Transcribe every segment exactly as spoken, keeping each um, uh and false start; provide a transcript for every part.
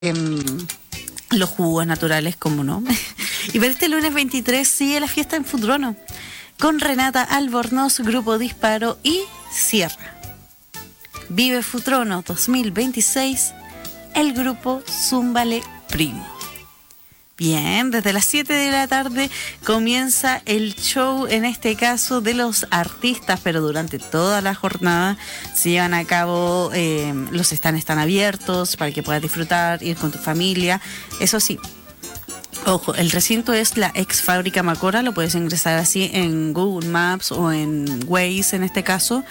em, los jugos naturales, como no. Y para este lunes veintitrés sigue la fiesta en Futrono, con Renata Albornoz, Grupo Disparo y Sierra. Vive Futrono dos mil veintiséis, el grupo Zúmbale Primo. Bien, desde las siete de la tarde comienza el show, en este caso de los artistas, pero durante toda la jornada se llevan a cabo, eh, los stands están abiertos para que puedas disfrutar, ir con tu familia. Eso sí, ojo, el recinto es la ex fábrica Macora, lo puedes ingresar así en Google Maps o en Waze en este caso.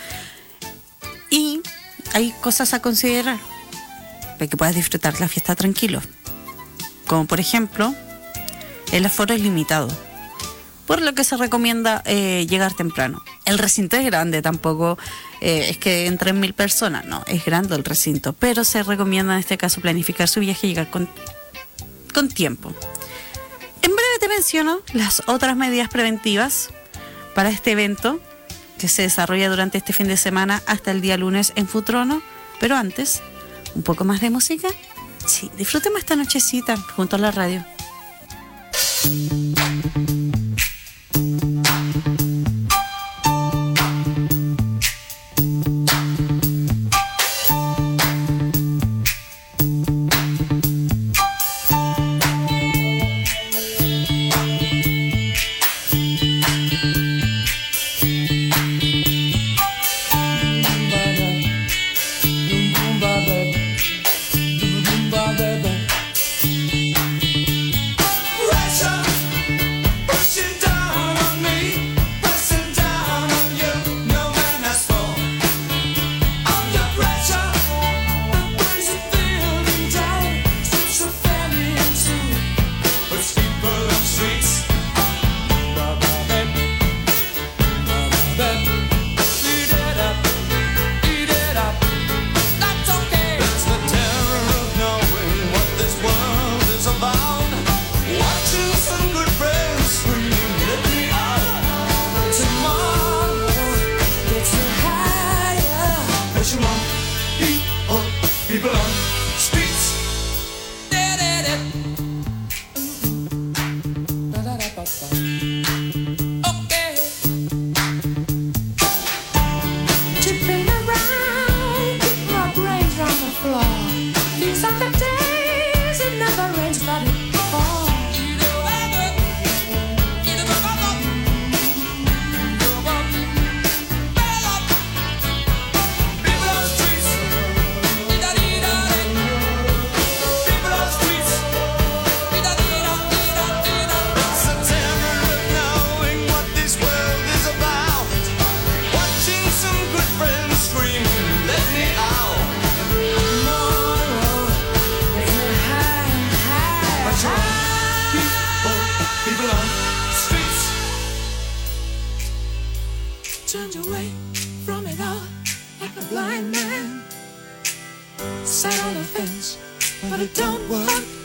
Y hay cosas a considerar para que puedas disfrutar la fiesta tranquilo. Como por ejemplo, el aforo es limitado, por lo que se recomienda eh, llegar temprano. El recinto es grande, tampoco eh, es que entren mil personas, no, es grande el recinto, pero se recomienda en este caso planificar su viaje y llegar con, con tiempo. En breve te menciono las otras medidas preventivas para este evento que se desarrolla durante este fin de semana hasta el día lunes en Futrono, pero antes, un poco más de música. Sí, disfrutemos esta nochecita junto a la radio.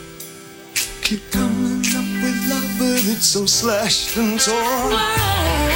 Keep coming up with love, but it's so slashed and torn.